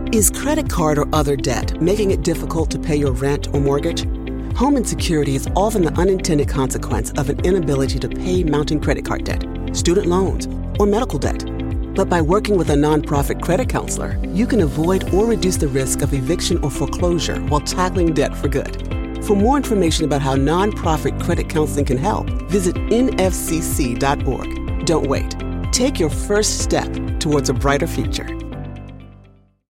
Is credit card or other debt making it difficult to pay your rent or mortgage? Home insecurity is often the unintended consequence of an inability to pay mounting credit card debt, student loans, or medical debt. But by working with a nonprofit credit counselor, you can avoid or reduce the risk of eviction or foreclosure while tackling debt for good. For more information about how nonprofit credit counseling can help, visit nfcc.org. Don't wait. Take your first step towards a brighter future.